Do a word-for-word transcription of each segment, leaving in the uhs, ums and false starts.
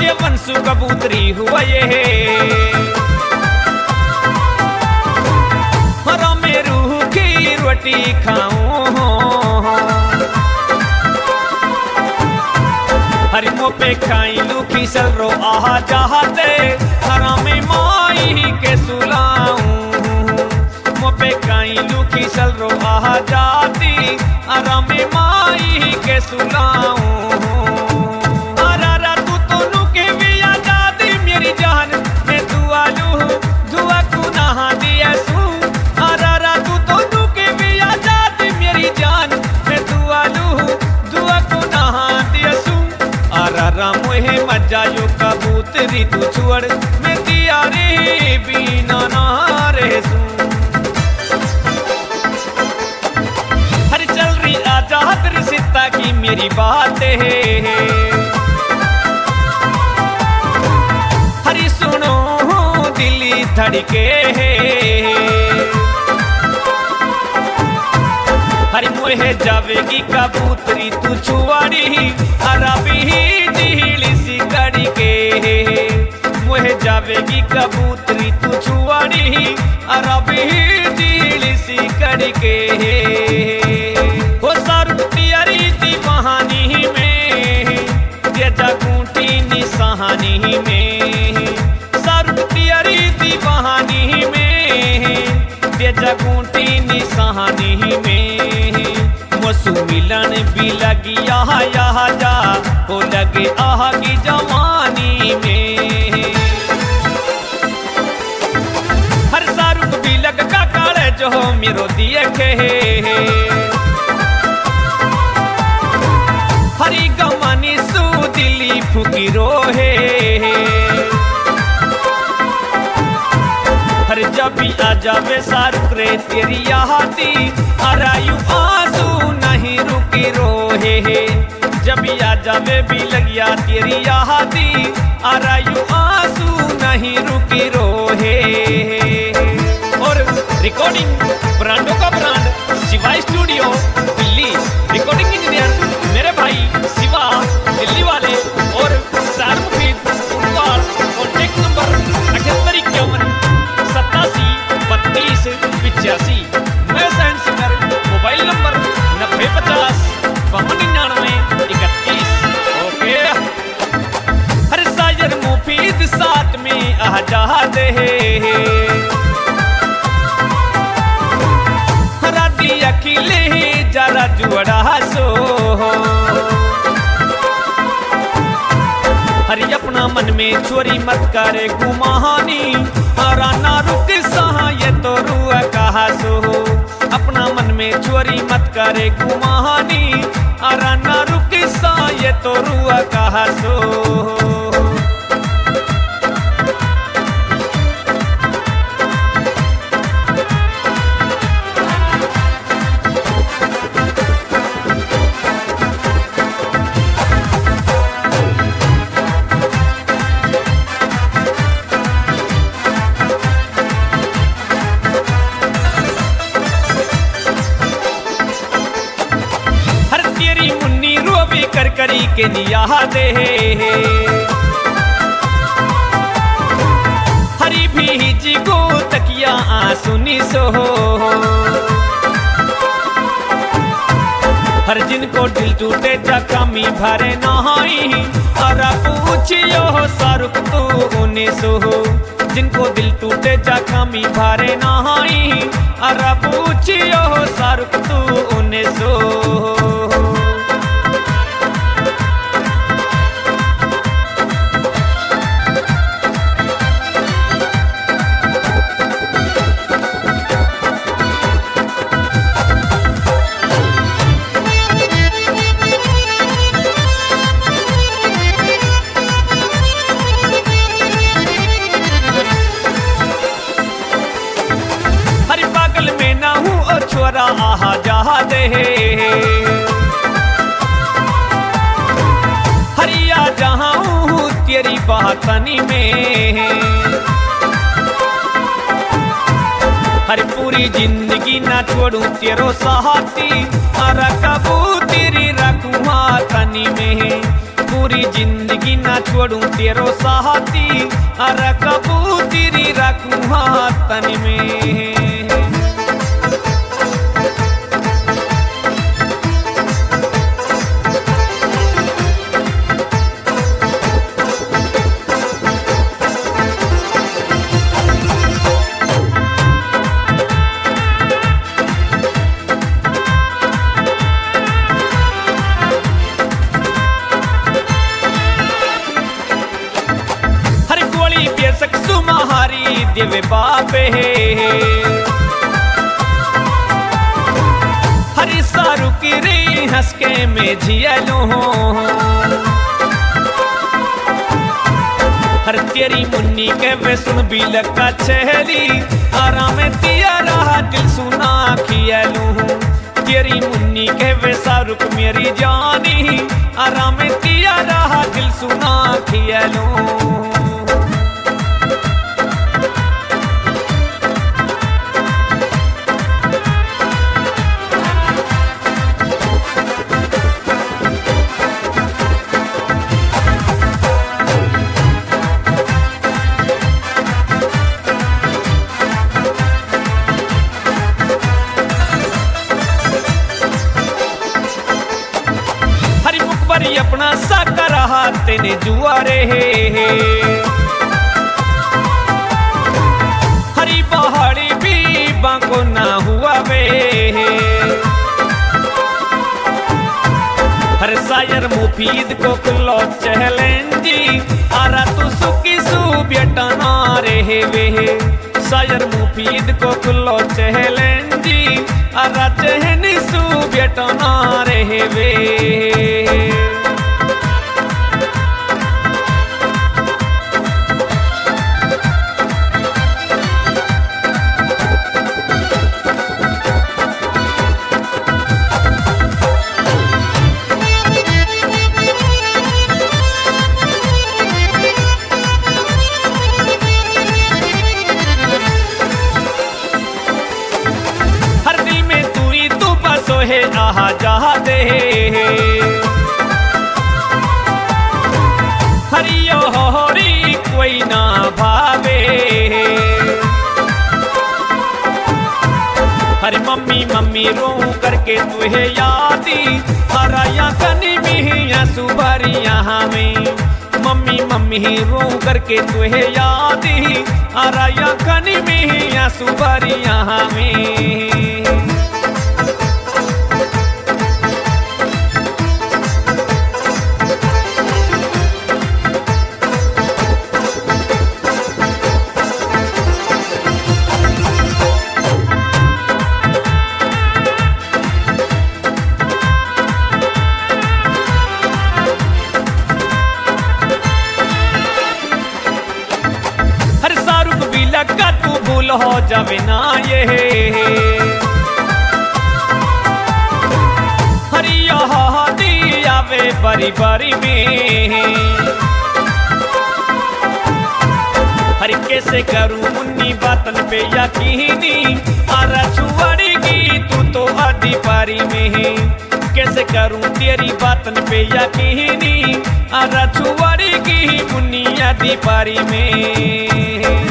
ये वंशु कबूतरी हुआ ये हरा में रूह की रोटी खाऊं हरी मो पे खाई लू खीसल रो आहा चाहते हरा में माई के सुलाऊं मो पे खाई लू खीसल रो आहा जाती हरा में माई के सुलाऊं मोहे मजायो कबूतरी तू छुअड़ मैं दिया रे बीना ना रे सू हर चल रही आजाद रिश्ता की मेरी बात है हरी सुनो दिल्ली धड़के हरी मोहे जावेगी कबूतरी तू छुआड़ी अरबी झीली सी कड़ी के मोहे जावेगी कबूतरी तू छुआड़ी अरबी झीली सी कड़ी के हो सारुतियारी दी कहानी में ये जगूटी निशानी में सारुतियारी दी कहानी में ये जगूटी निशानी में मसू मिलन भी लगी यहाँ यहाँ जा हो लगे आह की जवानी में हर सारुक भी लग का काले जो मेरो दिए के हरी गवानी सू दिली फुकी रोहे हर जब भी आ जावे सारुक रे तेरी यादी हरायू आंसू नहीं रुकी रोहे जब भी आ जावे भी लगिया तेरी यादी हरायू आंसू नहीं रुकी रोहे और रिकॉर्डिंग ब्रांडों का brand Shiva studio Delhi recording engineer मेरे भाई शिवा दिल्ली वाले और सारुक कॉन्टेक्ट नंबर अठहत्तर इक्यावन सत्तासी बत्तीस पिचासी मैं सैन सिंगर मोबाइल नंबर नब्बे पचास बावन निन्यानवे इकतीस ओके हर सायर मुफीद साथ में आजाद है हरा दी अकेले जरा जुड़ा सो हरी अपना मन में चोरी मत करे गुमानी हरा ना रुक सहा ये तो रुआ कहा सो अपना मन में चोरी मत करे गुमानी हरा ना रुक सहा ये तो रुआ कहा सो कर करी के निया दे हरी भी जी को तकिया आंसुनी सो हर जिनको दिल टूटे जख्मी भरे नहाई और पूछियो सारुक तू उन्हें सो जिनको दिल टूटे जख्मी भरे नहाई और पूछियो सारुक तू उन्हें सो छोरा आहा जहा दे हरिया जहाँ तेरी बातनी में हर पूरी जिंदगी ना छोड़ू तेरो साथी कबूतरी रखूँ हाथनी में पूरी जिंदगी ना छोड़ छोड़ू तेरो साथी अरे कबूतरी रखूं हाथन में। सुमारी देवे बाबे हरी सारू की रे हंसके में झियलो हर तेरी मुन्नी के वे सुन भी लगा चेहरी आराम दिया रहा दिल सुना खियलू तेरी मुन्नी के वे सारुक मेरी जानी आराम दिया रहा दिल सुना खियलू। अपना सा रहा तेने जुआरे हरी पहाड़ी भी बांको ना हुआ वे हर शायर मुफीद को कुल्लो चहलेंजी आरा तू सुकी सू बेटा ना रहे वे शायर मुफीद को कुल्लो चहलेंजी आरा चहनी सू बेटा ना रहे वे। है आहा जहा दे हरियो होरी कोई ना भावे हरी मम्मी मम्मी रो करके तुहे यादी हराया कनी मिया सुभरिया में मम्मी मम्मी रो करके तुहे यादी हराया कनी मिया सुभरिया में। हो जावे ना ये हरिया हादी आवे बारी बारी में हरि कैसे करूं मुन्नी बातन पे यकीनी आरा छुआड़ी की तू तो आधी पारी में कैसे करूं तेरी बातन पे यकीनी आरा छुआड़ी की मुन्नी आधी पारी में।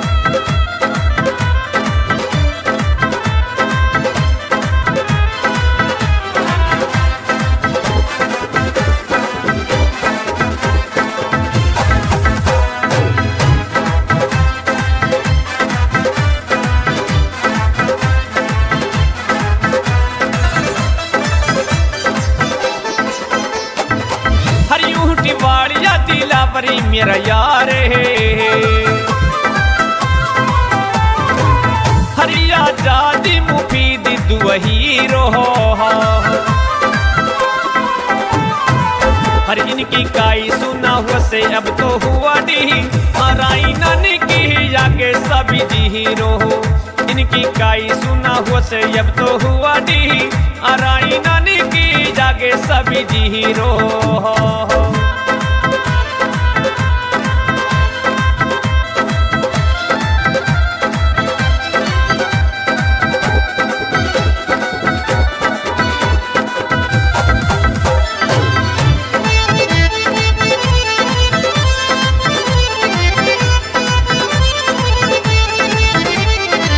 वालिया दिलावरी मेरा यार हरिया जादी मुफीद दुहीरो हर इनकी काई सुना हुआ से अब तो हुआ डी हराई नानी की आगे सभी हीरो इनकी काई सुना हुआ से अब तो हुआ डी हराई नानी की जागे सभी हीरो।